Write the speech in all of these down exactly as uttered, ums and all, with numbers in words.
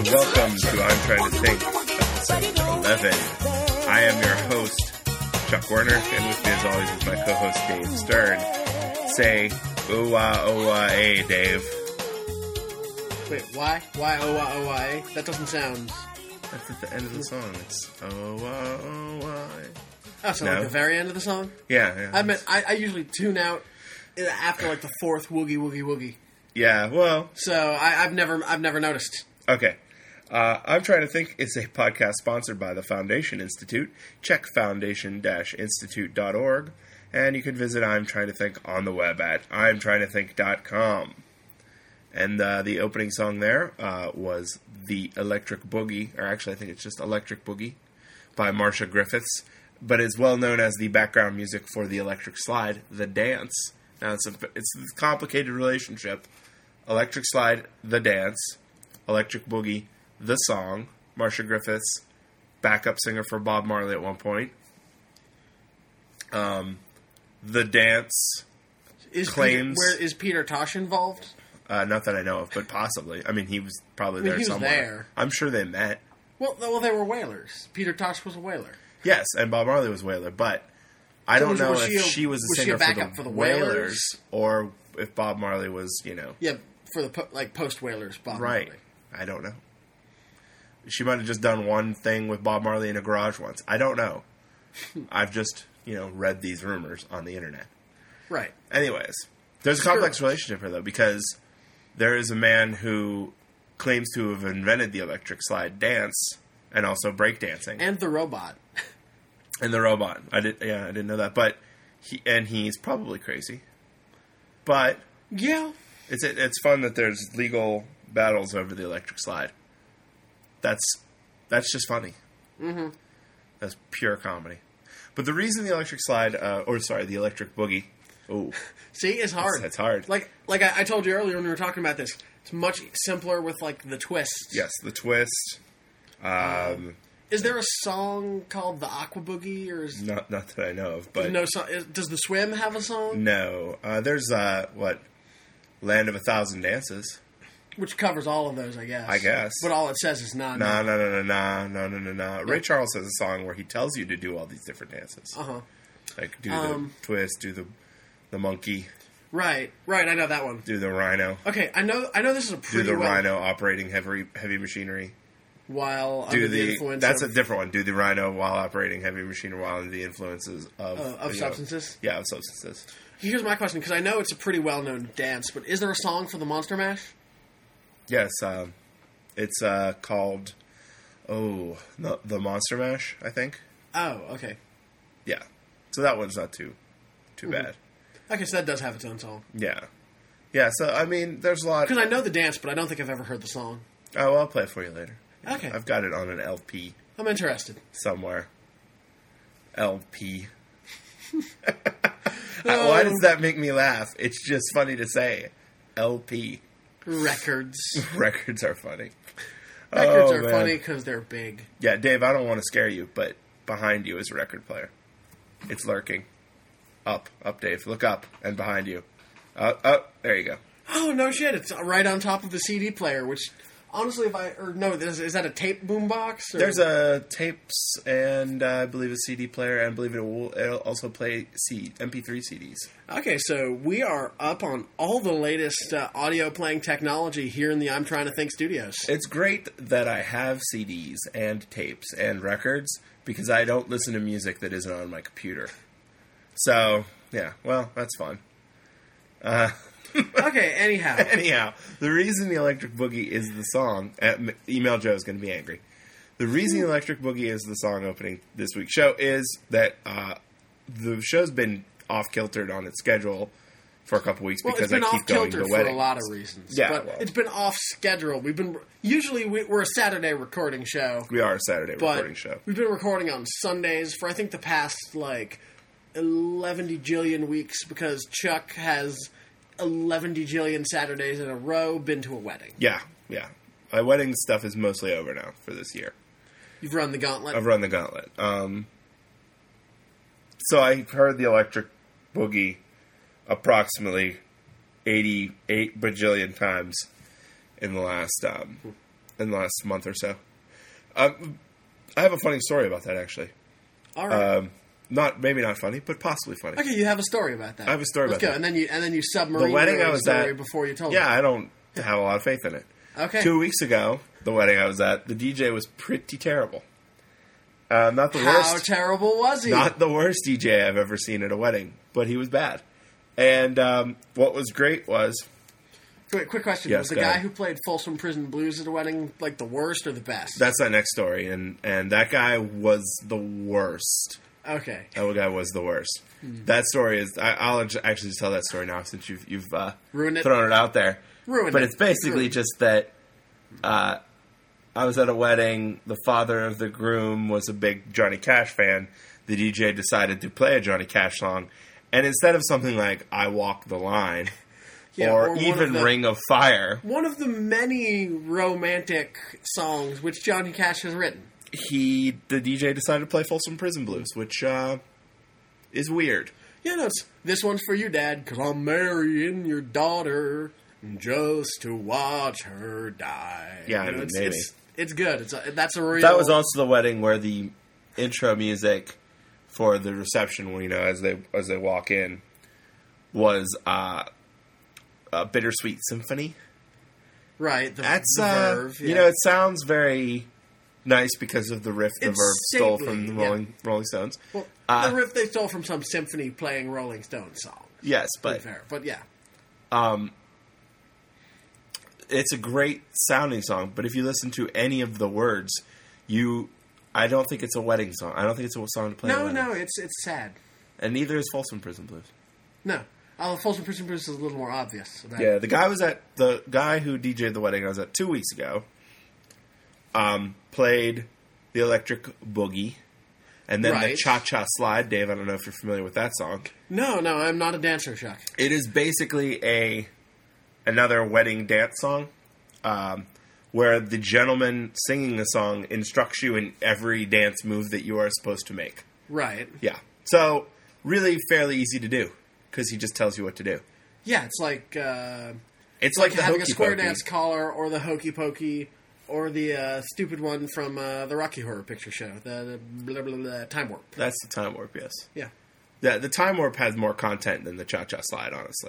and welcome to I'm Trying to Think, episode eleven. I am your host, Chuck Werner, and with me as always is my co-host, Dave Stern. Say, ooh-wah, ooh-wah, eh, Dave. Wait, why? Why, oh, wah, oh, wah, eh? That doesn't sound... That's at the end of the song. It's, oh-wah, oh-wah, eh. Oh, so No. like the very end of the song? Yeah, yeah. I mean, I, I usually tune out after like the fourth woogie, woogie, woogie. Yeah, well... So I, I've never, I've never noticed. Okay. Uh, I'm Trying to Think is a podcast sponsored by the Foundation Institute. Check foundation dash institute dot org, and you can visit I'm Trying to Think on the web at I'm trying to think dot com. And uh, the opening song there uh, was The Electric Boogie, or actually I think it's just Electric Boogie, by Marcia Griffiths, but is well known as the background music for the Electric Slide, The Dance. Now, it's a, it's a complicated relationship. Electric Slide, The Dance, Electric Boogie, the song, Marcia Griffiths, backup singer for Bob Marley at one point. Um, the Dance is claims... Peter, where is Peter Tosh involved? Uh, not that I know of, but possibly. I mean, he was probably I mean, there he was somewhere. there. I'm sure they met. Well, well, they were whalers. Peter Tosh was a whaler. Yes, and Bob Marley was Whaler, but I So don't was- know was if she a- she was a was she a singer backup for the, for the Whalers, Wailers? or if Bob Marley was, you know... Yeah, for the po- like post whalers, Bob Right. Marley. I don't know. She might have just done one thing with Bob Marley in a garage once. I don't know. I've just, you know, read these rumors on the internet. Right. Anyways, there's a complex relationship here, though, because there is a man who claims to have invented the electric slide dance and also breakdancing. And the robot. And the robot. I did, yeah, I didn't know that. But he, and he's probably crazy. But Yeah. it's it's fun that there's legal battles over the electric slide. That's that's just funny. Mm-hmm. That's pure comedy. But the reason the electric slide, uh, or sorry, the electric boogie. Oh, See, it's hard. It's, it's hard. Like, like I, I told you earlier when we were talking about this, it's much simpler with like the twists. Yes, the twist. Um, Is there a song called the Aqua Boogie, or is not not that I know of, but no song? Is, does the Swim have a song? no. Uh, there's uh, what Land of a Thousand Dances. Which covers all of those, I guess. I guess. But all it says is nah, Nah, nah. no, no, no, no, no, no, no, no. Ray Charles has a song where he tells you to do all these different dances, Uh huh. like do Um, the twist, do the the monkey, Right, right. I know that one. do the rhino, Okay, I know. I know this is a do pretty the well rhino operating heavy heavy machinery. while Do under the, the influence that's of, a different one. Do the rhino while operating heavy machinery while under the influences of uh, of you know, substances. yeah, of substances. Here's my question, because I know it's a pretty well known dance, but is there a song for the Monster Mash? Yes, um, it's uh, called oh the, the Monster Mash, I think. Oh, okay. Yeah, so that one's not too too Mm-hmm. bad. Okay, so that does have its own song. Yeah, yeah. So I mean, there's a lot. Because I know the dance, but I don't think I've ever heard the song. Oh, well, I'll play it for you later. Okay. I've got it on an L P I'm interested. somewhere. L P. Why does that make me laugh? It's just funny to say. L P. Records. Records are funny. Records Oh, are man. funny because they're big. Yeah, Dave, I don't want to scare you, but behind you is a record player. It's lurking. Up. Up, Dave. Look up. And behind you. Uh, oh, there you go. Oh, no shit. It's right on top of the C D player, which, honestly, if I... Or no, is, is that a tape boombox? Or? There's a tapes and uh, I believe a C D player, and I believe it will it'll also play C- M P three C Ds. Okay, so we are up on all the latest uh, audio playing technology here in the I'm Trying to Think studios. It's great that I have C Ds and tapes and records because I don't listen to music that isn't on my computer. So, yeah, well, that's fun. Uh, Okay, anyhow. anyhow, the reason the Electric Boogie is the song, uh, M- Email Joe is going to be angry. The reason the Electric Boogie is the song opening this week's show is that uh, the show's been off-kiltered on its schedule for a couple weeks Well, because it's been I keep going to off-kilter for weddings. a lot of reasons. Yeah, but well. it's been off schedule. We've been... Usually we, we're a Saturday recording show. We are a Saturday But recording show. we've been recording on Sundays for, I think, the past, like, eleven jillion weeks because Chuck has eleven jillion Saturdays in a row been to a wedding. Yeah, yeah. My wedding stuff is mostly over now for this year. You've run the gauntlet. I've run the gauntlet. Um, so I heard the Electric Boogie approximately eighty-eight bajillion times in the last um, in the last month or so. Um, I have a funny story about that, actually. All right. Um, not maybe not funny, but possibly funny. Okay, you have a story about that. I have a story Let's about go. that. And then you and then you submarine The wedding I was story at before you told Yeah, me. I don't have a lot of faith in it. Okay. Two weeks ago, the wedding I was at, the D J was pretty terrible. Uh, not the How worst. terrible was he? Not the worst D J I've ever seen at a wedding, but he was bad. And um, what was great was Wait, quick question. Yes, was the go guy ahead. who played Folsom Prison Blues at a wedding like the worst or the best? that's that next story, and and that guy was the worst. Okay. That guy was the worst. That story is. I, I'll actually just tell that story now since you've you've uh, Ruined it? thrown it out there. Ruined but it. it's basically Ruined. just that. Uh, I was at a wedding. The father of the groom was a big Johnny Cash fan. The D J decided to play a Johnny Cash song, and instead of something like "I Walk the Line" Yeah, or, or one even of the- "Ring of Fire," One of the many romantic songs which Johnny Cash has written. he the D J decided to play Folsom Prison Blues, which uh, is weird. Yeah, no, it's, this one's for you, Dad, because I'm marrying your daughter just to watch her die. Yeah, I You know, mean, it's, maybe. It's, it's good. It's a, that's a real... That was also the wedding where the intro music for the reception, you know, as they as they walk in, was uh, a Bittersweet Symphony. Right, the, That's the uh, verve. you yeah. know, it sounds very nice because of the riff the It's Verve stole stately, from the yeah. Rolling Rolling Stones. Well, uh, the riff they stole from some symphony playing Rolling Stones song. Yes, But but fair. But yeah. um, it's a great sounding song. But if you listen to any of the words, you, I don't think it's a wedding song. I don't think it's a song to play. at a No, wedding. no, it's it's sad. And neither is Folsom Prison Blues. No. Oh, Folsom Prison Blues is a little more obvious. About Yeah, it. the guy was at the guy who D J'd the wedding I was at two weeks ago. Um, played the Electric Boogie, and then the Right. Cha Cha Slide. Dave, I don't know if you're familiar with that song. No, no, I'm not a dancer, Chuck. It is basically a another wedding dance song, um, where the gentleman singing the song instructs you in every dance move that you are supposed to make. Right. Yeah, so really fairly easy to do because he just tells you what to do. Yeah, it's like uh, It's like, like, the having a hokey square pokey. dance collar or the hokey pokey or the uh, stupid one from uh, the Rocky Horror Picture Show, the, the blah, blah, blah, Time Warp. That's the time warp, yes. Yeah. The, the time warp has more content than the Cha Cha Slide, honestly.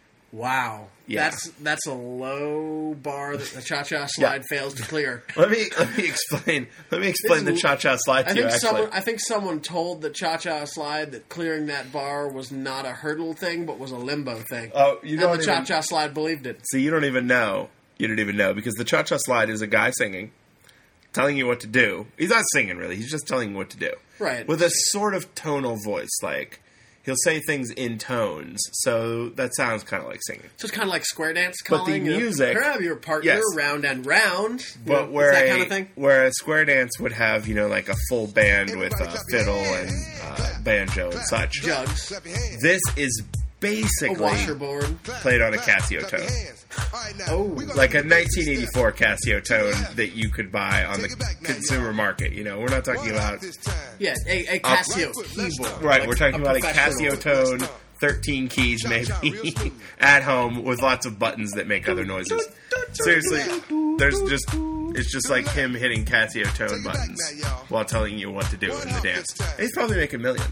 Wow. Yeah. That's that's a low bar that the Cha Cha Slide fails to clear. Let me let me explain. Let me explain the This- Cha Cha Slide to I you. think Actually, someone I think someone told the Cha Cha Slide that clearing that bar was not a hurdle thing, but was a limbo thing. Oh, you and don't the even- Cha Cha Slide believed it. see, you don't even know. You don't even know because the Cha Cha Slide is a guy singing, telling you what to do. He's not singing really. He's just telling you what to do. Right. With a sort of tonal voice, like he'll say things in tones, so that sounds kind of like singing. So it's kind of like square dance But the calling. you know, music- grab your partner yes. round and round. You But know, where it's that a, kind of thing. where a square dance would have, you know, like a full band with a fiddle and uh, banjo and such. Jugs, This is a basically washerboard. played on a Casio tone. Oh, Like a nineteen eighty-four Casio tone that you could buy on the consumer market. You know, we're not talking about... yeah, a, a Casio keyboard. Right, Like we're talking about a professional. Casio tone, thirteen keys maybe, at home with lots of buttons that make other noises. Seriously, there's just... It's just like him hitting Casio tone buttons while telling you what to do in the dance. And he's probably making millions.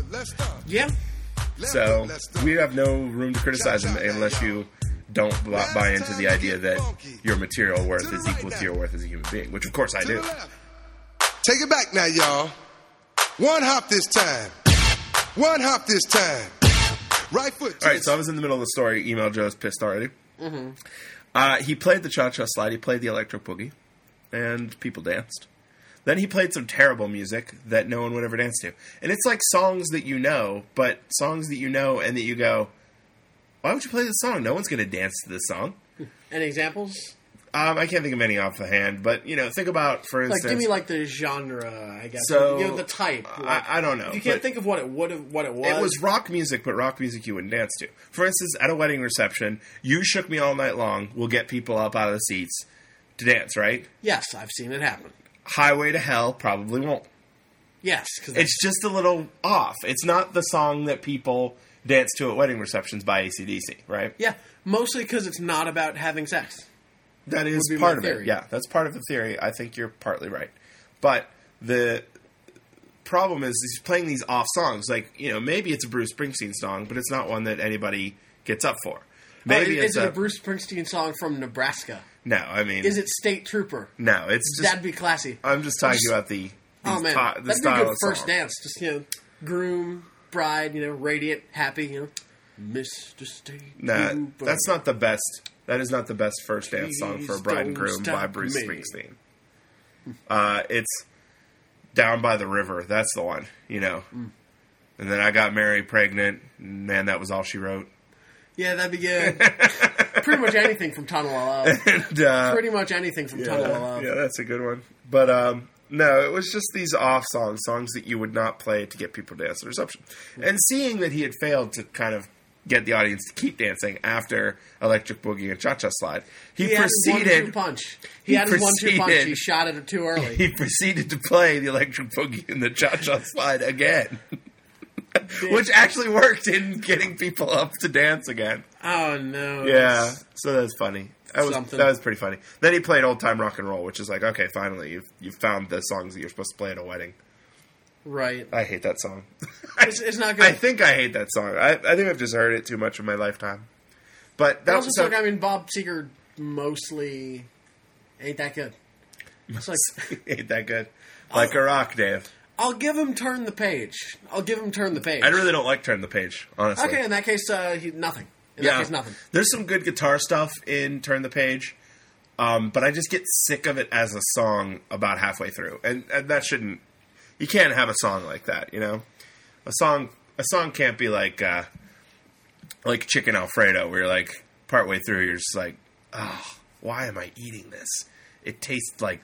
Yeah, So we have no room to criticize him unless you don't b- buy into the idea that your material worth is equal to your worth as a human being, which of course I do. Take it back now, y'all. One hop this time. One hop this time. Right foot. to All right, the- so I was in the middle of the story. Email Joe's pissed already. Mm-hmm. Uh, he played the Cha-Cha Slide. He played the Electric Boogie, and people danced. Then he played some terrible music that no one would ever dance to. And it's like songs that you know, but songs that you know and that you go, why would you play this song? No one's going to dance to this song. any examples? Um, I can't think of any off the hand, but, you know, think about, for Like, instance... give me like the genre, I guess. So, you know, the type. Like, I, I don't know. if you can't but think of what it would have, what it was. It was rock music, but rock music you wouldn't dance to. For instance, at a wedding reception, You Shook Me All Night Long will get people up out of the seats to dance, right? Yes, I've seen it happen. Highway to Hell probably won't. Yes, because It's just a little off. It's not the song that people dance to at wedding receptions by A C D C, right? yeah, mostly because it's not about having sex. That is would be part my of theory. it. Yeah, that's part of the theory. I think you're partly right. But the problem is he's playing these off songs. Like, you know, maybe it's a Bruce Springsteen song, but it's not one that anybody gets up for. Maybe oh, is, it's is it a, a Bruce Springsteen song from Nebraska? No, I mean... Is it State Trooper? No, it's just... That'd be classy. I'm just talking just, about the, the, oh, man. sti- the That'd style be a good of first song. dance. Just, you know, groom, bride, you know, radiant, happy, you know. Mister State Nah, Trooper. that's not the best... That is not the best first dance song for Please Bride and don't Groom by stop Bruce me. Springsteen. Uh, it's Down by the River. That's the one, you know. Mm. And then I Got Mary Pregnant. Man, that was all she wrote. Yeah, that'd be good. Pretty much anything from Tunnel of Love. and, uh, Pretty much anything from yeah, Tunnel of Love. yeah, that's a good one. But um, no, it was just these off songs, songs that you would not play to get people to dance at a reception. And seeing that he had failed to kind of get the audience to keep dancing after Electric Boogie and Cha Cha Slide, he, He had his proceeded. one-two punch. He, he had his one-two punch. proceeded- He shot it too early. He proceeded to play the Electric Boogie and the Cha Cha Slide again. Which actually worked in getting people up to dance again. Oh, no. Yeah, so that's funny. That was Something. that was pretty funny. Then he played Old Time Rock and Roll, which is like, okay, finally, you've, you've found the songs that you're supposed to play at a wedding. Right. I hate that song. It's, it's not good. I think I hate that song. I, I think I've just heard it too much in my lifetime. But that That was also so, suck. I mean, Bob Seger mostly ain't that good. It's like, ain't that good. Like a rock, Dave. I'll give him Turn the Page. I'll give him Turn the Page. I really don't like Turn the Page, honestly. Okay, in that case, uh, he, nothing. In yeah, that case, nothing. There's some good guitar stuff in Turn the Page, um, but I just get sick of it as a song about halfway through, and, and that shouldn't. You can't have a song like that, you know. A song, a song can't be like, uh, like Chicken Alfredo, where you're like partway through, you're just like, oh, why am I eating this? It tastes like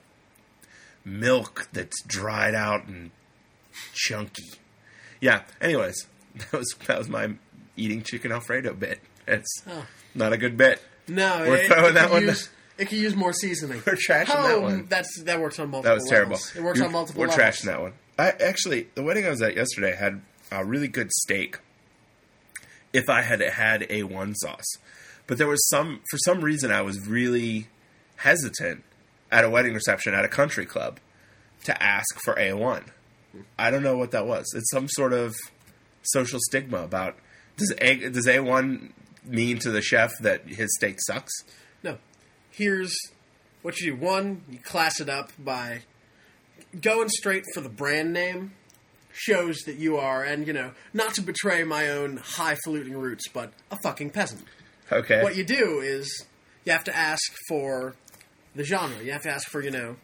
milk that's dried out and chunky. Yeah. Anyways, that was that was my eating Chicken Alfredo bit. It's Oh. not a good bit. No, We're it, throwing it that could one Use, it could use more seasoning. We're trashing oh, that one. That's that works on multiple. That was terrible. levels. It works You're- on multiple. We're levels. trashing that one. I actually, the wedding I was at yesterday had a really good steak. If I had had A one sauce, but there was some for some reason I was really hesitant at a wedding reception at a country club to ask for A one. I don't know what that was. It's some sort of social stigma about does A does A one mean to the chef that his steak sucks? No. Here's what you do. One, you class it up by going straight for the brand name. Shows that you are, and you know, not to betray my own highfalutin roots, but a fucking peasant. Okay. What you do is you have to ask for the genre. You have to ask for, you know,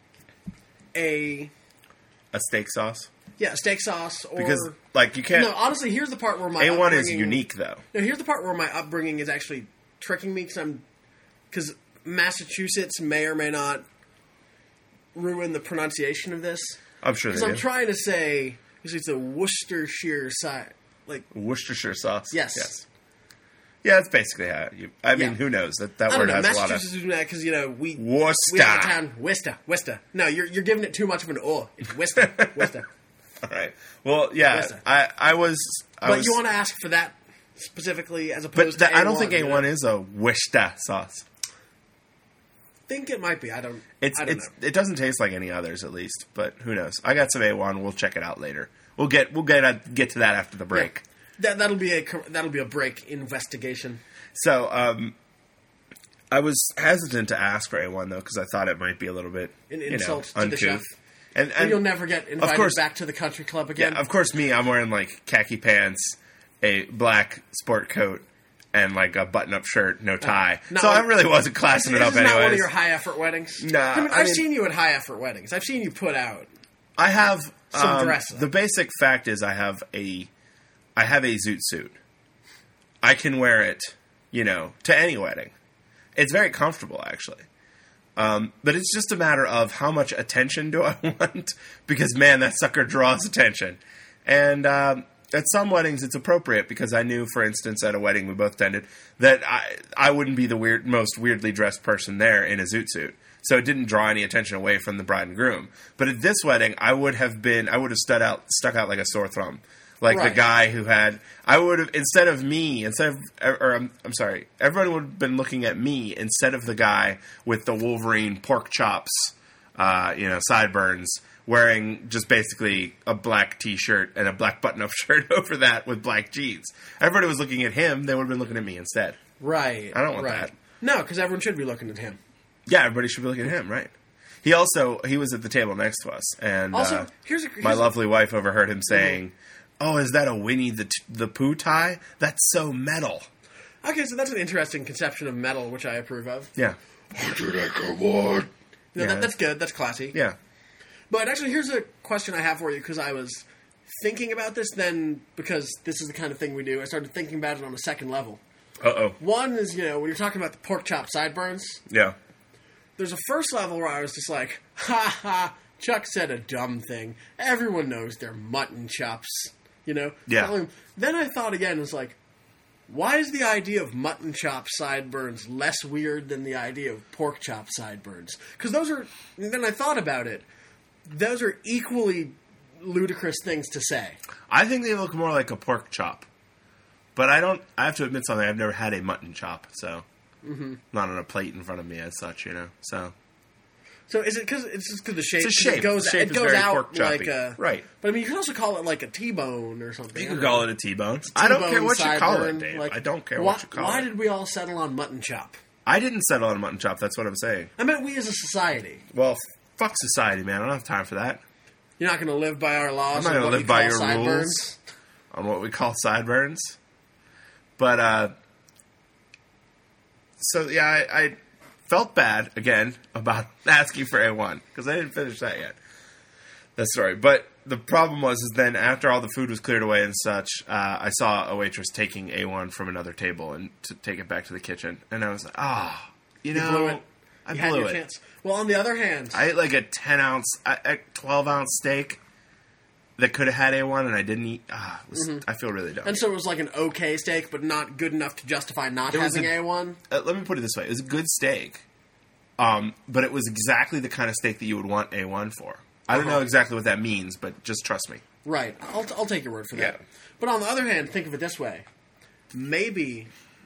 a A steak sauce? yeah, a steak sauce or Because like you can't no. Honestly, here's the part where my A one is upbringing- unique though. No, here's the part where my upbringing is actually tricking me because I'm because Massachusetts may or may not ruin the pronunciation of this. I'm sure Because they I'm do. trying to say it's a Worcestershire side, like Worcestershire sauce. Yes. Yes. Yeah, that's basically how you. I mean, Yeah. who knows that that I word don't know. has a lot of Massachusetts is doing that because you know we Worcester. we have the town Worcester, Worcester. No, you're you're giving it too much of an oh. It's Worcester, Worcester. All right. Well, yeah, Worcester. I I was. I But was, you want to ask for that specifically as but opposed that, to I don't think A you know? one is a Worcester sauce. Think it might be. I don't. It's I don't it's know. it doesn't taste like any others at least, but who knows? I got some A one. We'll check it out later. We'll get we'll get at, get to that after the break. That that'll be a cor- that'll be a break investigation. So, um, I was hesitant to ask for A one though because I thought it might be a little bit An you know, insult to the uncouth. chef. And, And and you'll never get invited course- back to the country club again. yeah, of course, me. I'm wearing like khaki pants, a black sport coat, and like a button-up shirt, no tie. not so I one- really wasn't classing This it up is not one of anyways. your high effort weddings. Nah, I mean, I I've mean- seen you at high effort weddings. I've seen you put out. I have Some um, dress up. The basic fact is I have a I have a zoot suit. I can wear it, you know, to any wedding. It's very comfortable actually. Um, but it's just a matter of how much attention do I want? Because man, that sucker draws attention. And um, at some weddings, it's appropriate because I knew, for instance, at a wedding we both attended, that I I wouldn't be the weird, most weirdly dressed person there in a zoot suit. So it didn't draw any attention away from the bride and groom. But at this wedding, I would have been, I would have stood out, stuck out like a sore thumb. Like Right. the guy who had, I would have, instead of me, instead of, or I'm, I'm sorry, everyone would have been looking at me instead of the guy with the Wolverine pork chops, uh, you know, sideburns, wearing just basically a black t-shirt and a black button-up shirt over that with black jeans. Everybody was looking at him, they would have been looking at me instead. Right. I don't want right. that. No, because everyone should be looking at him. Yeah, everybody should be looking at him, right? He also, he was at the table next to us, and Also, uh, here's a here's my a- lovely wife overheard him saying, "Oh, is that a Winnie the t- the Pooh tie? That's so metal." Okay, so that's an interesting conception of metal, which I approve of. Yeah, You know, Yeah. that, that's good. That's classy. yeah. But actually, here's a question I have for you, because I was thinking about this then, because this is the kind of thing we do. I started thinking about it on a second level. Uh oh. One is, you know, when you're talking about the pork chop sideburns, Yeah. there's a first level where I was just like, ha ha, Chuck said a dumb thing. Everyone knows they're mutton chops, you know? Yeah. Telling- Then I thought again, it's like, why is the idea of mutton chop sideburns less weird than the idea of pork chop sideburns? Because those are, and then I thought about it, those are equally ludicrous things to say. I think they look more like a pork chop, but I don't. I have to admit something. I've never had a mutton chop, so Mm-hmm. not on a plate in front of me as such, you know. So So is it because it's just because the shape, It's a 'cause shape. it goes, The shape it is goes very out pork like choppy. a Right. But I mean, you can also call it like a T-bone or something. you I can don't call know. it a T-bone. I don't care T-bone, what you call it, sideburn, Dave. like, I don't care why, what you call why it. did we all settle on mutton chop? I didn't settle on a mutton chop. That's what I'm saying. I meant we as a society. Well, fuck society, man. I don't have time for that. You're not going to live by our laws. I'm not and going to what live we by call your sideburns. rules on what we call sideburns. But, uh, so, yeah, I, I felt bad, again, about asking for A one, because I didn't finish that yet. That story. But the problem was, is then after all the food was cleared away and such, uh, I saw a waitress taking A one from another table and to take it back to the kitchen. And I was like, ah, you know, You blew it. I You blew had your it. chance. Well, on the other hand, I ate like a ten ounce, a twelve ounce steak that could have had A one, and I didn't eat. Ah, it was, I feel really dumb. Mm-hmm. and so it was like an okay steak, but not good enough to justify not It was having a- A one. Uh, let me put it this way: it was a good steak, um, but it was exactly the kind of steak that you would want A one for. I don't Uh-huh. know exactly what that means, but just trust me. Right. I'll, I'll take your word for that. Yeah. But on the other hand, think of it this way. Maybe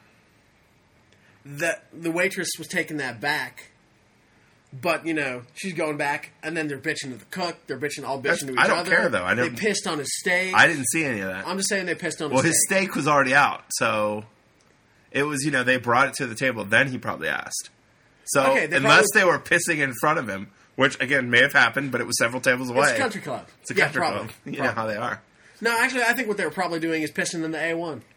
that the waitress was taking that back, but, you know, she's going back, and then they're bitching to the cook. They're bitching, all bitching That's- to each I don't other. care, though. I never- They pissed on his steak. I didn't see any of that. I'm just saying they pissed on well, his his steak. steak was already out, so it was. You know, they brought it to the table. Then he probably asked. So Okay, they unless probably- they were pissing in front of him, which again may have happened, but it was several tables away. It's a country club. It's a Yeah, country probably. club. You know Probably. how they are. No, actually, I think what they were probably doing is pissing in the A one.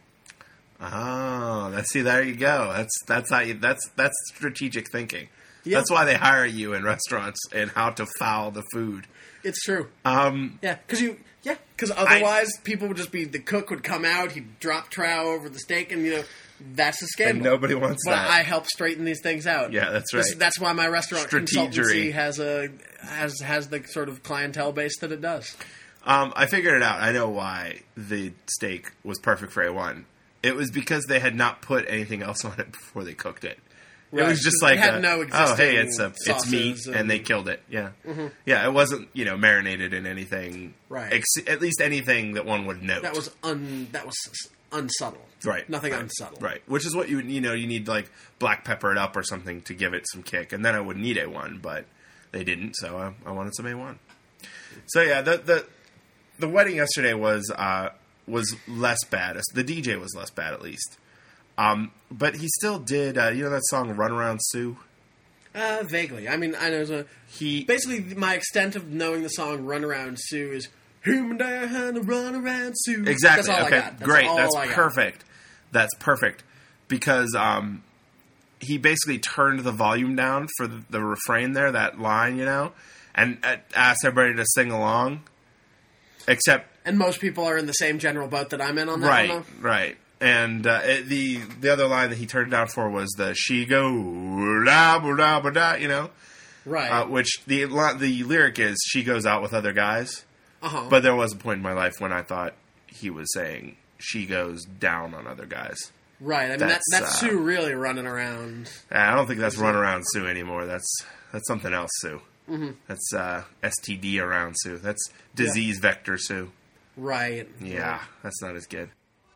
Oh, that's see. There you go. That's that's how you. That's that's strategic thinking. Yep. That's why they hire you in restaurants and how to foul the food. It's true. Um, Yeah, because you, yeah, because otherwise people would just be the cook would come out, he'd drop trow over the steak, and you know that's a scandal. And nobody wants but that. I help straighten these things out. Yeah, that's This- right. that's why my restaurant Strategery. consultancy has a has has the sort of clientele base that it does. um, I figured it out. I know why the steak was perfect for A one. It was because they had not put anything else on it before they cooked it. It Right. was just It like, had a, no oh, hey, existing it's a it's meat, sauces and, and- they killed it. Yeah, yeah. It wasn't you know marinated in anything. Right. Ex- at least anything that one would note. That was un that was unsubtle. Right. Nothing right, unsubtle. Right. Which is what you you know you need like black pepper it up or something to give it some kick, and then I would need A one, but they didn't, so I, I wanted some A one. So yeah, the the the wedding yesterday was uh, was less bad. The D J was less bad at least, um, but he still did. Uh, you know that song "Run Around Sue." Uh, vaguely. I mean, I know. A, He basically, my extent of knowing the song "Run Around Sue" is "Him and I had to run around Sue." Exactly. That's all okay. I got. That's Great. all That's I got. perfect. That's perfect because um, he basically turned the volume down for the, the refrain there, that line, you know, and uh, asked everybody to sing along. Except, And most people are in the same general boat that I'm in on that right, one, though. right. And uh, it, the the other line that he turned it down for was the "she go da ba da ba da," you know, Right. uh, which the li- the lyric is "she goes out with other guys." uh-huh. But there was a point in my life when I thought he was saying "she goes down on other guys." right. I mean, that's, that, that's uh, Sue really running around. I don't think that's run around Sue anymore. That's that's something else, Sue. Mm-hmm. That's uh, S T D around Sue. That's disease vector Sue. Right. Yeah, that's not as good.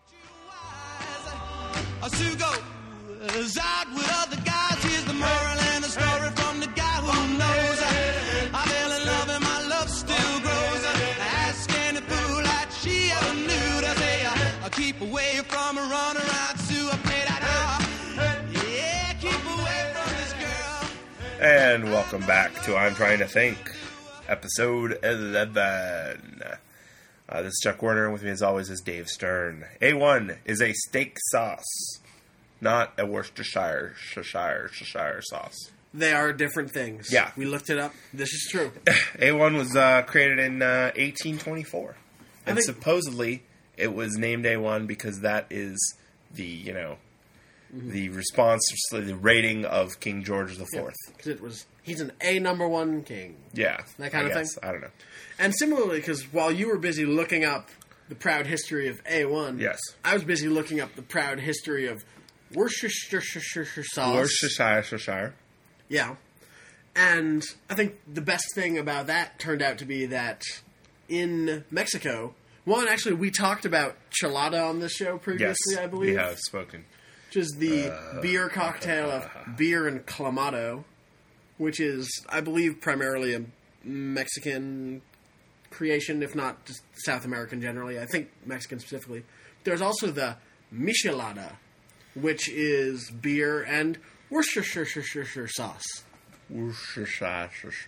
Sue goes out with other guys. Here's the moral and the story from the guy who knows. I fell in love and my love still grows. Ask any fool that she ever knew to say, I keep away from a run around Sue. I play that, yeah, keep away from this girl. And welcome back to I'm Trying to Think, episode eleven. Uh, this is Chuck Warner, and with me as always is Dave Stern. A one is a steak sauce, not a Worcestershire Cheshire, Cheshire sauce. They are different things. Yeah. We looked it up. This is true. A one was uh, created in uh, eighteen twenty-four. And think- supposedly it was named A one because that is the, you know, mm-hmm. the response, the rating of King George the Fourth. Because it was, he's an A number one king. Yeah. That kind I of guess. thing? I don't know. And similarly, because while you were busy looking up the proud history of A one, yes, I was busy looking up the proud history of Worcestershire sauce. Worcestershire, Cheshire. Yeah. And I think the best thing about that turned out to be that in Mexico, one, actually, we talked about chelada on this show previously, yes, I believe. we have spoken. Which is the uh, beer cocktail of beer and clamato, which is, I believe, primarily a Mexican creation, if not just South American generally. I think Mexican specifically. There's also the michelada, which is beer and Worcestershire sauce. Worcestershire,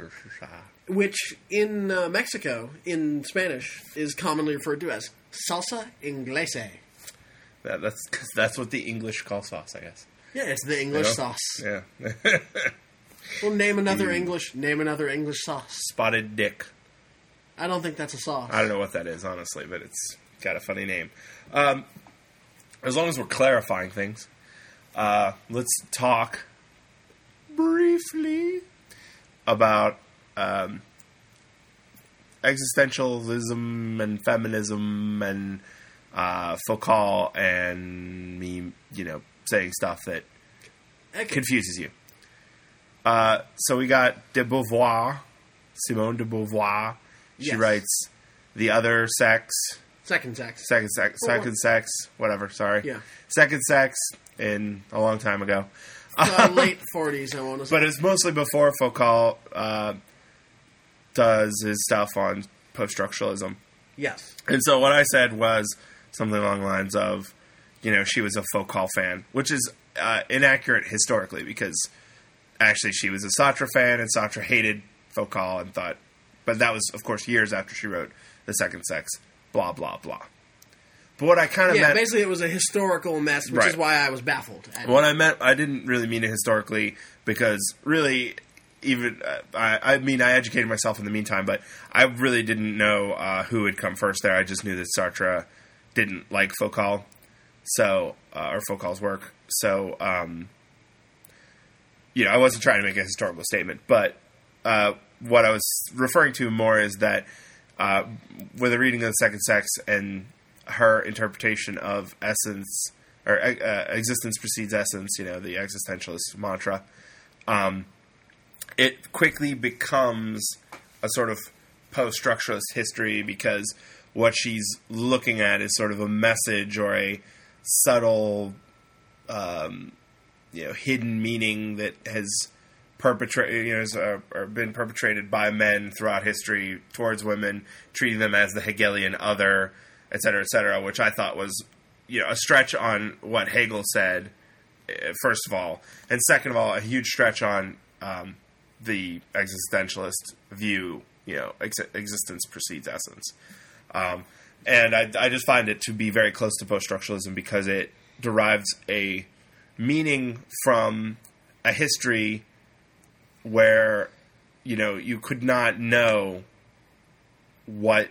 Which in uh, Mexico, in Spanish, is commonly referred to as salsa inglesa. That, that's cause that's what the English call sauce, I guess. Yeah, it's the English You know? sauce. Yeah. Well, name another The- English. Name another English sauce. Spotted dick. I don't think that's a sauce. I don't know what that is, honestly, but it's got a funny name. Um, as long as we're clarifying things, uh, let's talk briefly about um, existentialism and feminism and uh, Foucault and me, you know, saying stuff that Okay. confuses you. Uh, so we got de Beauvoir, Simone de Beauvoir. She Yes. writes The Other Sex, Second sex. Second Sex, Or Second what? Sex, whatever, sorry. Yeah. Second Sex in a long time ago. Uh, late forties, I want to say. But it's mostly before Foucault uh, does his stuff on post-structuralism. Yes. And so what I said was something along the lines of, you know, she was a Foucault fan, which is uh, inaccurate historically because actually she was a Sartre fan and Sartre hated Foucault and thought, but that was, of course, years after she wrote The Second Sex, blah, blah, blah. But what I kind of Yeah, meant... basically it was a historical mess, which Right. is why I was baffled. At What I meant, I didn't really mean it historically because really, even uh, I, I mean, I educated myself in the meantime, but I really didn't know uh, who had come first there. I just knew that Sartre didn't like Foucault, so uh, or Foucault's work. So, um, you know, I wasn't trying to make a historical statement, but uh, what I was referring to more is that uh, with the reading of The Second Sex and her interpretation of essence, or uh, existence precedes essence, you know, the existentialist mantra, um, it quickly becomes a sort of post-structuralist history because what she's looking at is sort of a message or a subtle, um, you know, hidden meaning that has perpetrated, you know, has, uh, or been perpetrated by men throughout history towards women, treating them as the Hegelian other, et cetera, et cetera, which I thought was, you know, a stretch on what Hegel said, first of all, and second of all, a huge stretch on um, the existentialist view, you know, ex- existence precedes essence. Um, and I, I just find it to be very close to post-structuralism because it derives a meaning from a history where, you know, you could not know what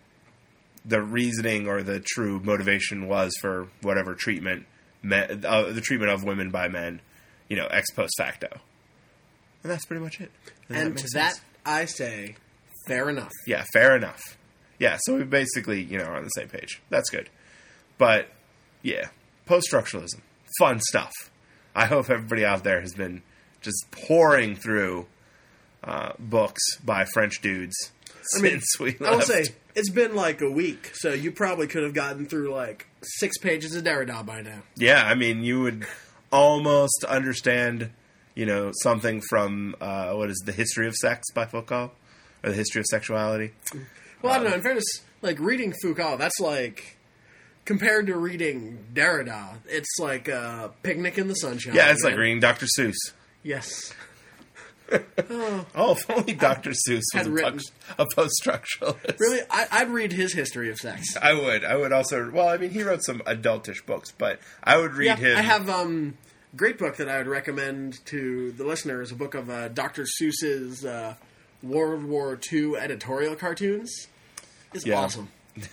the reasoning or the true motivation was for whatever treatment, men, uh, the treatment of women by men, you know, ex post facto. And that's pretty much it. Does And make to sense? that, I say, fair enough. Yeah, fair enough. Yeah, so we basically, you know, are on the same page. That's good. But, yeah, post-structuralism. Fun stuff. I hope everybody out there has been just pouring through uh, books by French dudes I mean, since we left. I will say, it's been like a week, so you probably could have gotten through like six pages of Derrida by now. Yeah, I mean, you would almost understand, you know, something from, uh, what is The History of Sex by Foucault? Or The History of Sexuality? Well, I don't know. In fairness, like, reading Foucault, that's like, compared to reading Derrida, it's like a picnic in the sunshine. Yeah, it's man. like reading Doctor Seuss. Yes. Oh, if only Doctor Seuss was had a, written- post, a post-structuralist. Really, I, I'd read his History of Sex. I would. I would also... Well, I mean, he wrote some adultish books, but I would read Yeah, his... I have um great book that I would recommend to the listeners, a book of uh, Doctor Seuss's uh, World War Two editorial cartoons. It's Yeah. awesome.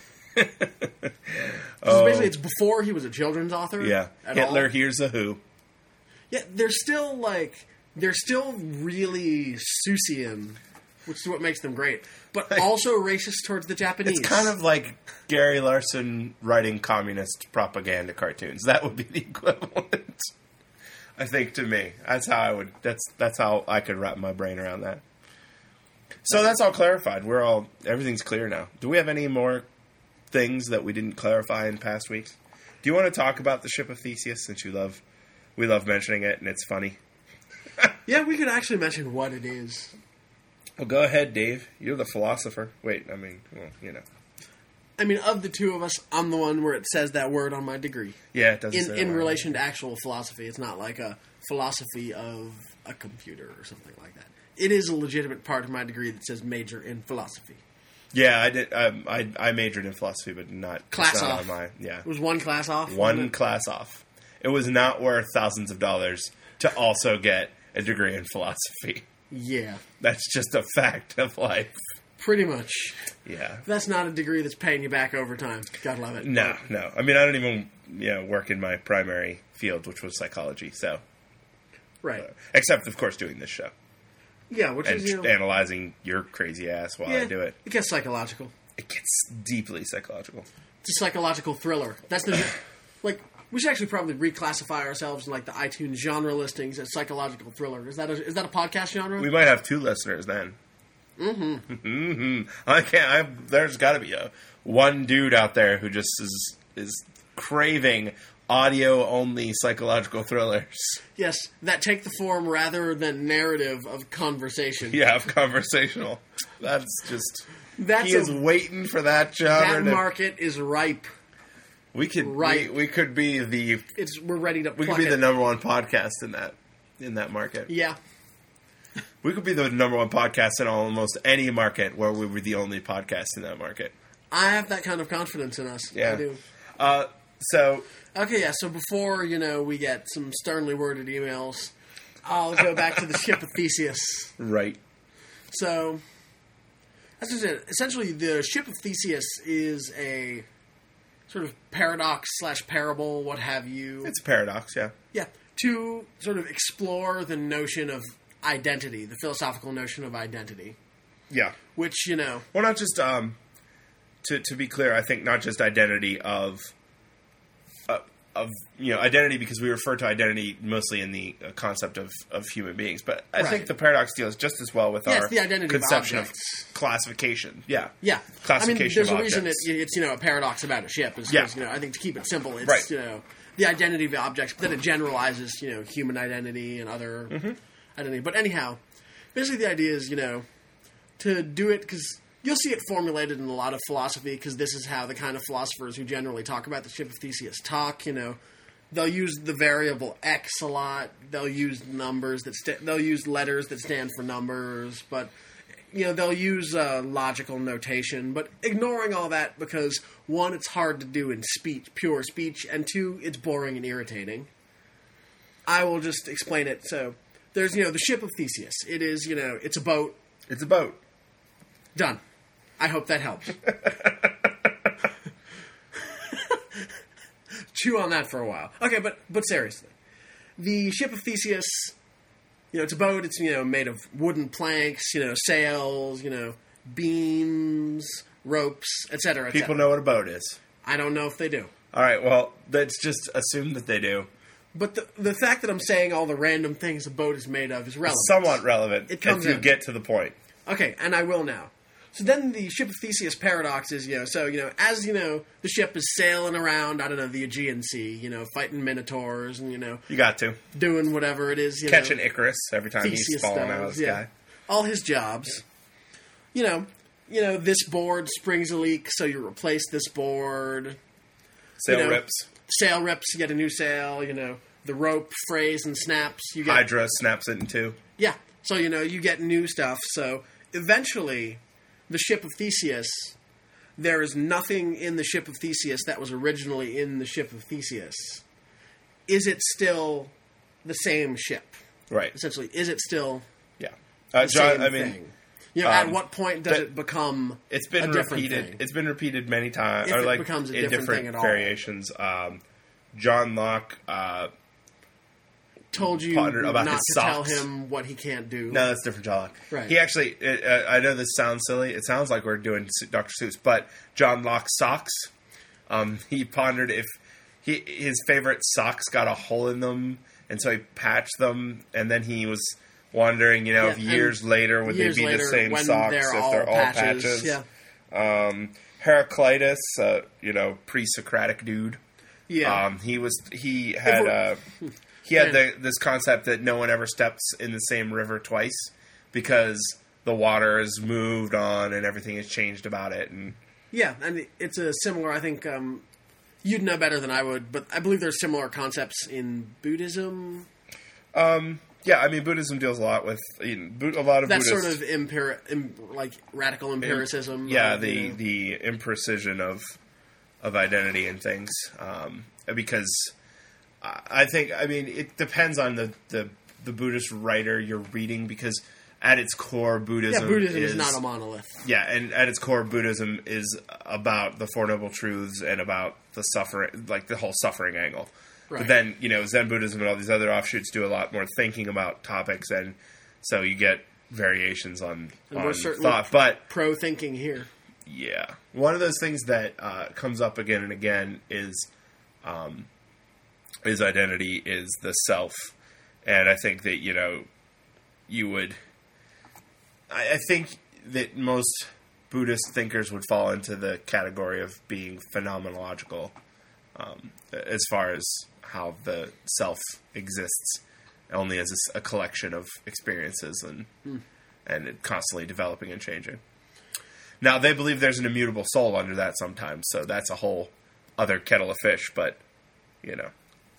oh. Basically, it's before he was a children's author. Yeah. at Hitler, all. Here's a Who. Yeah, they're still like they're still really Seussian, which is what makes them great, but also racist towards the Japanese. It's kind of like Gary Larson writing communist propaganda cartoons. That would be the equivalent, I think, to me. That's how I would. That's that's how I could wrap my brain around that. So that's all clarified. We're all everything's clear now. Do we have any more things that we didn't clarify in past weeks? Do you want to talk about the Ship of Theseus, since you love we love mentioning it and it's funny? Yeah, we could actually mention what it is. Well, go ahead, Dave. You're the philosopher. Wait, I mean, well, you know. I mean, of the two of us, I'm the one where it says that word on my degree. Yeah, it doesn't In say in that. relation to actual philosophy, it's not like a philosophy of a computer or something like that. It is a legitimate part of my degree that says major in philosophy. Yeah, I did. Um, I I majored in philosophy, but not Class it's not off. on my yeah. It was one class off. One wasn't it? class off. It was not worth thousands of dollars to also get a degree in philosophy. Yeah, That's just a fact of life. pretty much. Yeah. That's not a degree that's paying you back over time. God love it. No, no. I mean, I don't even you know work in my primary field, which was psychology. So, Right. except of course doing this show Yeah, which and is, you know, analyzing your crazy ass while yeah, I do it. It gets psychological. It gets deeply psychological. It's a psychological thriller. That's the like. We should actually probably reclassify ourselves in like the iTunes genre listings as psychological thriller. Is that a, is that a podcast genre? We might have two listeners then. Mm-hmm. mm-hmm. I can't. I, there's got to be a one dude out there who just is is craving audio only psychological thrillers. Yes, that take the form rather than narrative of conversation. Yeah, conversational. That's just. That's he is a- waiting for that genre. That to, market is ripe. we could. right. We, we could be the. It's we're ready to. We pluck could be it. the number one podcast in that in that market. Yeah, We could be the number one podcast in almost any market where we were the only podcast in that market. I have that kind of confidence in us. Yeah. I do. Uh, so Okay, yeah. So before you know we get some sternly worded emails, I'll go back to the ship of Theseus. right. So, as I said, essentially the ship of Theseus is a sort of paradox slash parable, what have you. It's a paradox, yeah. Yeah, to sort of explore the notion of identity, the philosophical notion of identity, Yeah. which, you know, Well, not just um, to to be clear, I think not just identity of uh, of you know identity because we refer to identity mostly in the uh, concept of, of human beings, but I Right. think the paradox deals just as well with Yeah, our it's the identity of conception of, objects. classification. Yeah, yeah. classification. I mean, there's of a reason objects. it, it's, you know, a paradox about a ship. Is Yeah. because, you know, I think to keep it simple, it's, Right. you know, the identity of objects, but then it generalizes, you know, human identity and other Mm-hmm. identity. But anyhow, basically the idea is, you know, to do it, because you'll see it formulated in a lot of philosophy, because this is how the kind of philosophers who generally talk about the ship of Theseus talk, you know. They'll use the variable x a lot. They'll use numbers that sta they'll use letters that stand for numbers, but you know they'll use uh, logical notation. But ignoring all that because one, it's hard to do in speech, pure speech, and two, it's boring and irritating. I will just explain it. So there's you know the ship of Theseus. It is you know it's a boat. It's a boat. Done. I hope that helps. Chew on that for a while. Okay, but but seriously, the ship of Theseus, you know, it's a boat. It's you know made of wooden planks, you know, sails, you know, beams, ropes, et cetera, et People cetera. know what a boat is. I don't know if they do, All right. Well, let's just assume that they do. but the the fact that I'm saying all the random things a boat is made of is relevant. Somewhat relevant It comes if you in. get to the point. Okay, and I will now. So then the ship of Theseus paradox is, you know, so, you know, as, you know, the ship is sailing around, I don't know, the Aegean Sea, you know, fighting minotaurs and, you know, You got to. doing whatever it is, you Catching know. Icarus every time he's Theseus falling does, out of the yeah. sky. All his jobs. You know, you know, this board springs a leak, so you replace this board. Sail You know, rips. Sail rips, you get a new sail, you know, the rope frays and snaps, you get... Hydra snaps it in two. Yeah, so, you know, you get new stuff, so eventually, the ship of Theseus, there is nothing in the ship of Theseus that was originally in the ship of Theseus. Is it still the same ship? Right. Essentially, is it still Yeah. Uh, the John, same I mean, thing? You know, at um, what point does that- it become it's been a different repeated. thing? It's been repeated many times, If or it like becomes a in different different thing at all. variations. Um, John Locke. Uh, Told you pondered about not his to tell socks. him what he can't do. No, that's different, John Locke. Right. He actually, it, uh, I know this sounds silly. It sounds like we're doing Doctor Seuss, but John Locke's socks. Um, he pondered if he his favorite socks got a hole in them, and so he patched them, and then he was wondering, you know, Yeah, if and years later would years they be later, the same when socks they're if all they're all patches, patches? yeah. Um, Heraclitus, uh, you know, pre-Socratic dude. Yeah. Um, he was he had we're- uh, he had Man. the, this concept that no one ever steps in the same river twice because the water has moved on and everything has changed about it. And Yeah, and it's a similar, I think, um, you'd know better than I would, but I believe there's similar concepts in Buddhism. yeah, I mean Buddhism deals a lot with you know, Bu- a lot of That Buddhist, sort of empiri- em- like radical empiricism. yeah, of, the you know, the imprecision of of identity and things um, because I I think I mean it depends on the, the the Buddhist writer you're reading because at its core Buddhism yeah, Buddhism is is not a monolith. Yeah, and at its core, Buddhism is about the Four Noble Truths and about the suffering, like the whole suffering angle. Right. But then, you know, Zen Buddhism and all these other offshoots do a lot more thinking about topics, and so you get variations on, And on we're certainly thought. But, pro thinking here. yeah, one of those things that uh, comes up again and again is um, is identity, is the self. And I think that, you know, you would... I, I think that most Buddhist thinkers would fall into the category of being phenomenological um, as far as how the self exists only as a s- a, collection of experiences and Hmm. and it constantly developing and changing. Now, they believe there's an immutable soul under that sometimes, so that's a whole other kettle of fish, but, you know.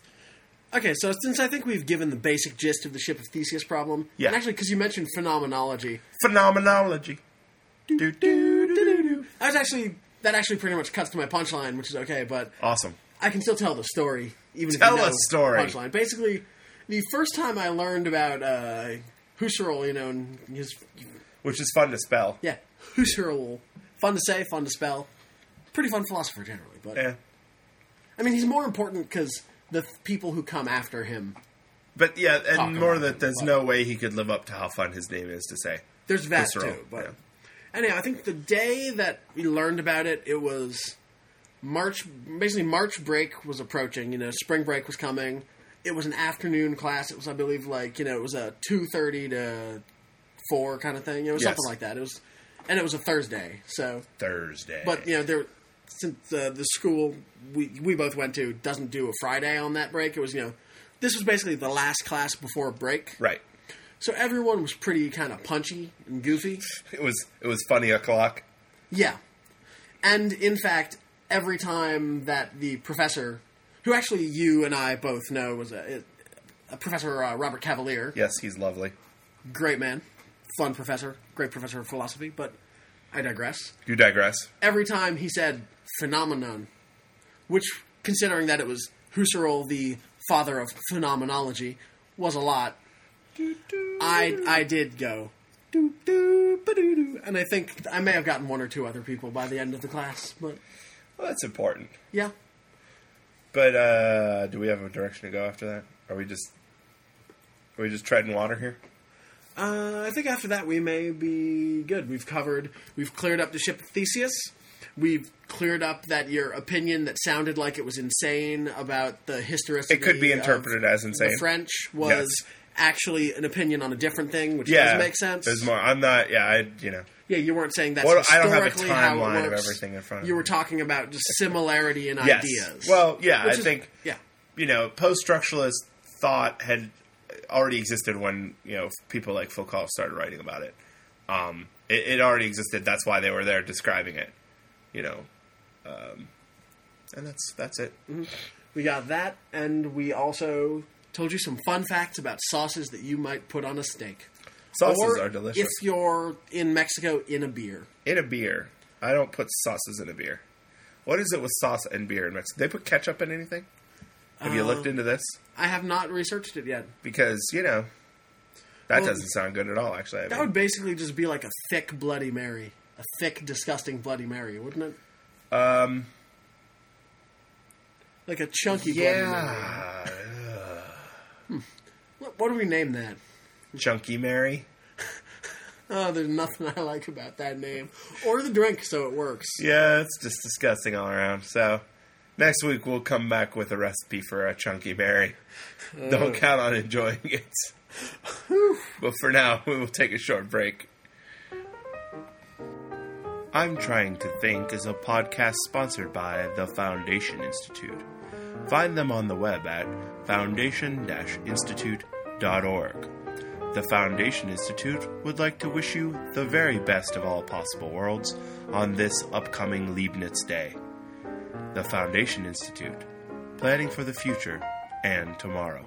Okay, so since I think we've given the basic gist of the ship of Theseus problem, Yeah. and actually because you mentioned phenomenology, Phenomenology. Do, do, do, do, do. I was actually that actually pretty much cuts to my punchline, which is okay, but Awesome. I can still tell the story, even Tell if you know a story. punchline. Basically, the first time I learned about uh, Husserl, you know, and his Which is fun to spell. yeah, Husserl, fun to say, fun to spell, pretty fun philosopher generally. But Yeah. I mean, he's more important because the th- people who come after him. But yeah, and Talk more about that it, there's but- no way he could live up to how fun his name is to say. There's that Husserl, too, but yeah. anyhow, I think the day that we learned about it, it was March. Basically, March break was approaching. You know, spring break was coming. It was an afternoon class. It was, I believe, like you know, it was a two thirty to four kind of thing. It was Yes. something like that. It was, and it was a Thursday. So, Thursday. but you know, there since uh, the school we we both went to doesn't do a Friday on that break. It was you know, this was basically the last class before break. Right. So everyone was pretty kind of punchy and goofy. It was it was funny o'clock. Yeah. And in fact, every time that the professor, who actually you and I both know was a, a Professor uh, Robert Cavalier, Yes, he's lovely. great man, fun professor, great professor of philosophy, but I digress. You digress. Every time he said phenomenon, which, considering that it was Husserl, the father of phenomenology, was a lot, I I did go, doo, doo, ba-doo-doo, and I think I may have gotten one or two other people by the end of the class, but Well, that's important. yeah. But uh, do we have a direction to go after that? Are we just are we just treading water here? Uh, I think after that we may be good. We've covered, we've cleared up the ship of Theseus. We've cleared up that your opinion that sounded like it was insane about the historicity. It could be interpreted of as insane. The French was Yes. actually an opinion on a different thing, which Yeah, does make sense. There's more. I'm not. Yeah, I. You know. Yeah, you weren't saying that's Well, I don't have a historically how timeline it of works. everything in front of You me. were talking about just similarity in Yes. ideas. Well, yeah, Which I is- think yeah. you know, post-structuralist thought had already existed when you know people like Foucault started writing about it. Um, it, it already existed. That's why they were there describing it. You know, um, and that's that's it. We got that, and we also told you some fun facts about sauces that you might put on a steak. Sauces or are delicious. if you're in Mexico, in a beer. In a beer, I don't put sauces in a beer. What is it with sauce and beer in Mexico? They put ketchup in anything? Have you Uh, looked into this? I have not researched it yet. Because you know that Well, doesn't sound good at all. Actually, I That mean. would basically just be like a thick Bloody Mary. A thick, disgusting Bloody Mary, wouldn't it? Um, Like a chunky Bloody Mary. yeah, What, what do we name that? Chunky Mary. Oh, there's nothing I like about that name. Or the drink, so it works. Yeah, it's just disgusting all around. So next week we'll come back with a recipe for a Chunky Berry. Don't count on enjoying it. But for now, we will take a short break. I'm Trying to Think is a podcast sponsored by the Foundation Institute. Find them on the web at foundation dash institute dot org. The Foundation Institute would like to wish you the very best of all possible worlds on this upcoming Leibniz Day. The Foundation Institute, planning for the future and tomorrow.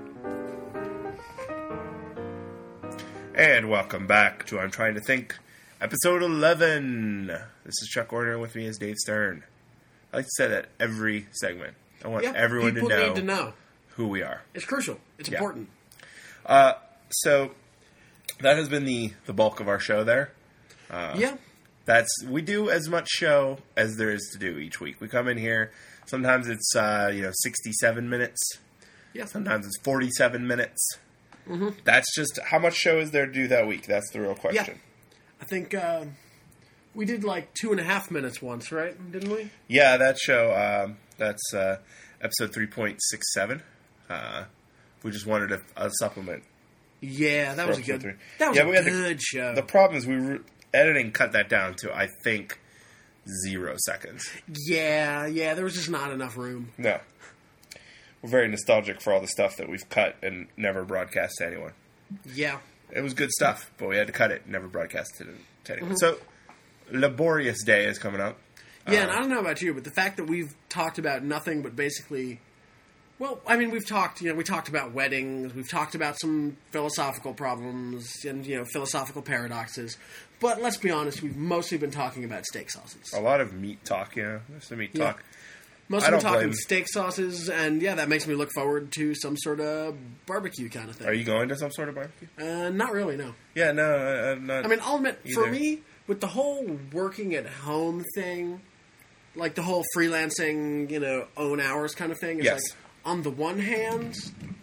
And welcome back to I'm Trying to Think, episode eleven. This is Chuck Orner, with me is Dave Stern. I like to say that every segment. I want Yeah, everyone to people know, need to know. who we are. It's crucial. It's Yeah. important. Uh, so that has been the, the bulk of our show there. yeah. That's we do as much show as there is to do each week. We come in here. Sometimes it's uh, you know sixty-seven minutes. Yeah. Sometimes it's forty-seven minutes. Mm-hmm. That's just how much show is there to do that week. That's the real question. I think uh, we did like two and a half minutes once, right? Didn't we? Yeah, that show. Um, that's uh, episode three point six seven. Uh, we just wanted a, a supplement. Yeah, that was a episode good. three. That was Yeah, a we had to- good show. The problem is we re- editing cut that down to I think zero seconds. yeah, yeah. There was just not enough room. No. We're very nostalgic for all the stuff that we've cut and never broadcast to anyone. Yeah. It was good stuff, but we had to cut it and never broadcast it to anyone. Mm-hmm. So, Laborious Day is coming up. Yeah, and Uh, I don't know about you, but the fact that we've talked about nothing but basically, well, I mean, we've talked, you know, we talked about weddings, we've talked about some philosophical problems and, you know, philosophical paradoxes, but let's be honest, we've mostly been talking about steak sauces. A lot of meat talk, you know. There's some meat Yeah. talk. Mostly I been don't talking blame- steak sauces, and yeah, that makes me look forward to some sort of barbecue kind of thing. Are you going to some sort of barbecue? Uh, not really, no. Yeah, no, I, I'm not. I mean, I'll admit, for either. me, with the whole working at home thing, like the whole freelancing, you know, own hours kind of thing, it's Yes. like, on the one hand,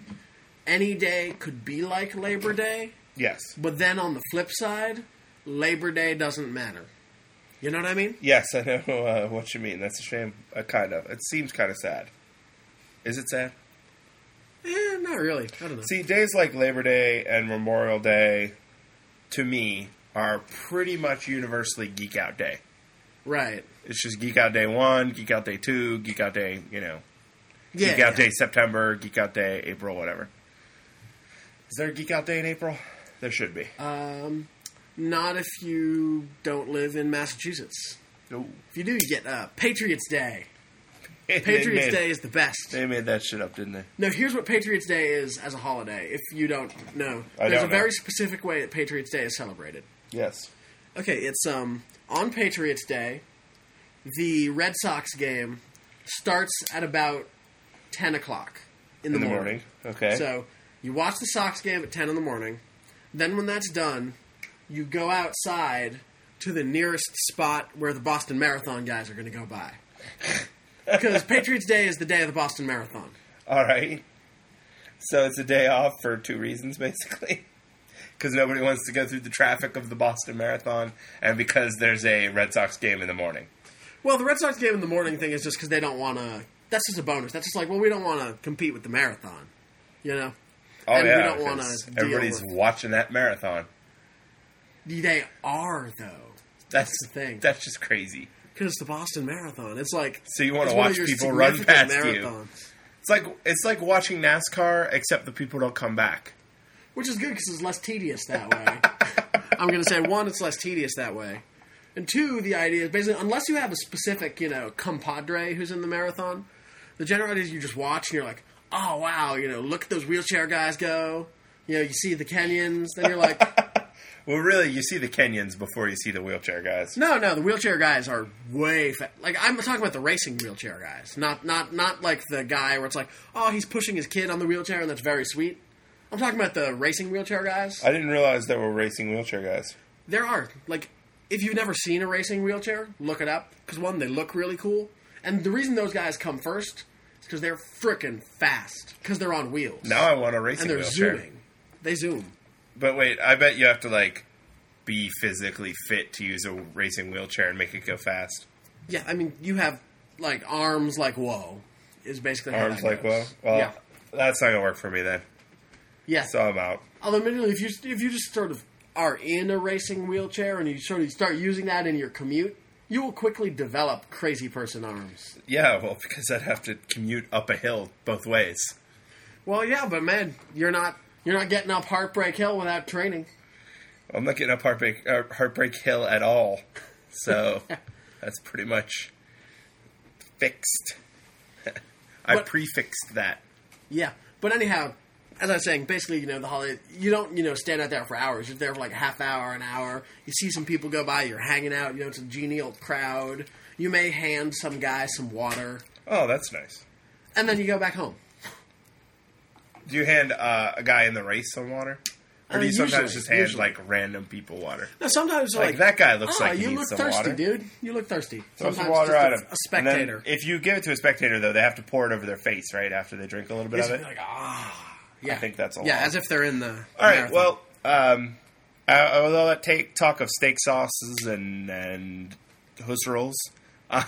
any day could be like Labor Day, Yes. but then on the flip side, Labor Day doesn't matter. You know what I mean? Yes, I know uh, what you mean. That's a shame. Uh, kind of. It seems kind of sad. Is it sad? Eh, not really. I don't know. See, days like Labor Day and Memorial Day, to me, are pretty much universally Geek Out Day. Right. It's just Geek Out Day one, Geek Out Day two, Geek Out Day, you know, Yeah. Geek Out yeah. Day September, Geek Out Day April, whatever. Is there a Geek Out Day in April? There should be. Um, not if you don't live in Massachusetts. Ooh. If you do, you get uh, Patriots Day. They Patriots made- Day is the best. They made that shit up, didn't they? No, here's what Patriots Day is as a holiday, if you don't know. I There's don't a very know. specific way that Patriots Day is celebrated. Yes. Okay, it's um on Patriots Day, the Red Sox game starts at about ten o'clock in the, In the morning. morning. Okay. So you watch the Sox game at ten in the morning. Then when that's done, you go outside to the nearest spot where the Boston Marathon guys are going to go by. Because Patriots Day is the day of the Boston Marathon. All right. So it's a day off for two reasons, basically. Because nobody wants to go through the traffic of the Boston Marathon, and because there's a Red Sox game in the morning. Well, the Red Sox game in the morning thing is just because they don't want to. That's just a bonus. That's just like, well, we don't want to compete with the marathon, you know. Oh, and yeah. we don't want 'cause to deal everybody's with... watching that marathon. They are, though. That's, the thing. That's just crazy. Because it's the Boston Marathon. It's like... So you want it's to one of watch your people run significant past you. marathons. It's like it's like watching NASCAR, except the people don't come back. Which is good because it's less tedious that way. I'm going to say, one, it's less tedious that way. And two, the idea is basically, unless you have a specific, you know, compadre who's in the marathon, the general idea is you just watch and you're like, oh, wow, you know, look at those wheelchair guys go. You know, you see the Kenyans, then you're like... Well, really, you see the Kenyans before you see the wheelchair guys. No, no, the wheelchair guys are way fa- like I'm talking about the racing wheelchair guys, not not not like the guy where it's like, oh, he's pushing his kid on the wheelchair and that's very sweet. I'm talking about the racing wheelchair guys. I didn't realize there were racing wheelchair guys. There are like, if you've never seen a racing wheelchair, look it up because one, they look really cool, and the reason those guys come first is because they're freaking fast because they're on wheels. Now I want a racing and they're wheelchair. zooming. They zoom. But wait, I bet you have to like be physically fit to use a racing wheelchair and make it go fast. Yeah, I mean, you have like arms like whoa. Is basically how Arms that like goes. whoa. Well, yeah. that's not gonna work for me then. Yeah. So I'm out. Although, admittedly, if you if you just sort of are in a racing wheelchair and you sort of start using that in your commute, you will quickly develop crazy person arms. Yeah, well, because I'd have to commute up a hill both ways. Well, yeah, but man, you're not you're not getting up Heartbreak Hill without training. I'm not getting up Heartbreak, uh, Heartbreak Hill at all. So that's pretty much fixed. I But- prefixed that. Yeah, but anyhow, as I was saying, basically, you know, the holiday, you don't, you know, stand out there for hours. You're there for like a half hour, an hour. You see some people go by, you're hanging out, you know, it's a genial crowd. You may hand some guy some water, Oh, that's nice. and then you go back home. Do you hand uh, a guy in the race some water? Or do you Uh, sometimes usually, just hand, usually. like, random people water? Now, sometimes Like, like, that guy looks oh, like he you needs look some thirsty, water. dude. You look thirsty. Throw Sometimes some water just at a, him. a spectator. And then if you give it to a spectator, though, they have to pour it over their face, right, after they drink a little bit It's of it? like, ah, yeah. I think that's a Yeah, lot. as if they're in the. All right, marathon. well, um, uh, although that take talk of steak sauces and, and Huss rolls, um,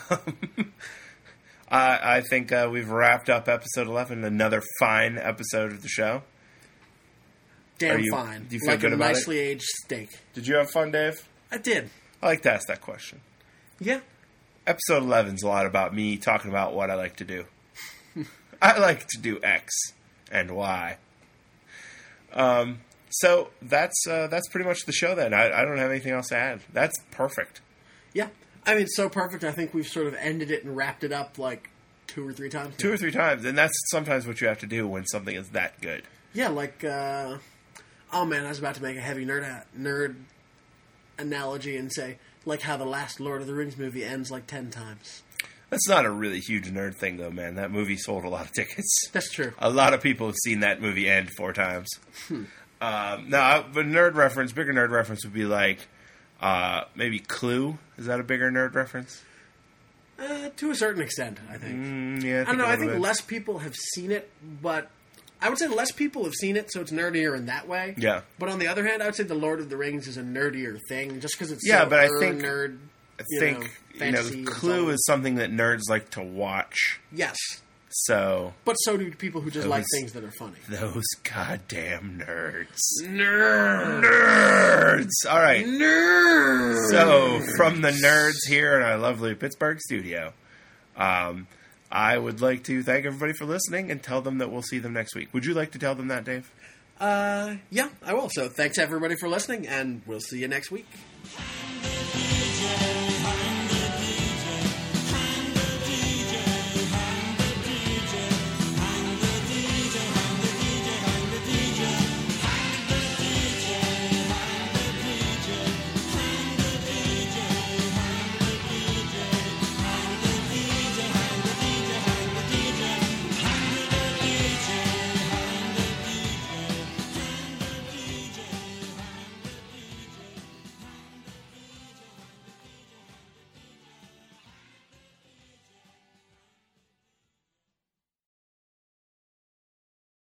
I, I think uh, we've wrapped up episode eleven, another fine episode of the show. damn are you- fine. do you feel like good a about it? nicely aged steak. Did you have fun, Dave? I did. I like to ask that question. Yeah. Episode eleven is a lot about me talking about what I like to do. I like to do X and Y. Um, so that's uh, that's pretty much the show then. I, I don't have anything else to add. That's perfect. Yeah. I mean, it's so perfect. I think we've sort of ended it and wrapped it up like two or three times. Two or three times, and that's sometimes what you have to do when something is that good. Yeah, like, uh, oh man, I was about to make a heavy nerd ha- nerd analogy and say, like how the last Lord of the Rings movie ends like ten times. That's not a really huge nerd thing, though, man. That movie sold a lot of tickets. That's true. A lot of people have seen that movie end four times. Hmm. Um, now, but nerd reference, bigger nerd reference would be like uh, maybe Clue. Is that a bigger nerd reference? Uh, to a certain extent, I think. Mm, yeah, I don't know. a I little think bit. less people have seen it, but I would say less people have seen it, so it's nerdier in that way. Yeah. But on the other hand, I would say the Lord of the Rings is a nerdier thing, just because it's Yeah, so but I er, think- nerd. I you think know, you know, fantasy, it's Clue all- is something that nerds like to watch. yes, So but so do people who just like Those- things that are funny. those goddamn nerds, Nerd, nerds. All right. nerd. So from the nerds here in our lovely Pittsburgh studio, um, I would like to thank everybody for listening and tell them that we'll see them next week. Would you like to tell them that, Dave? Uh, yeah, I will. So thanks everybody for listening, and we'll see you next week.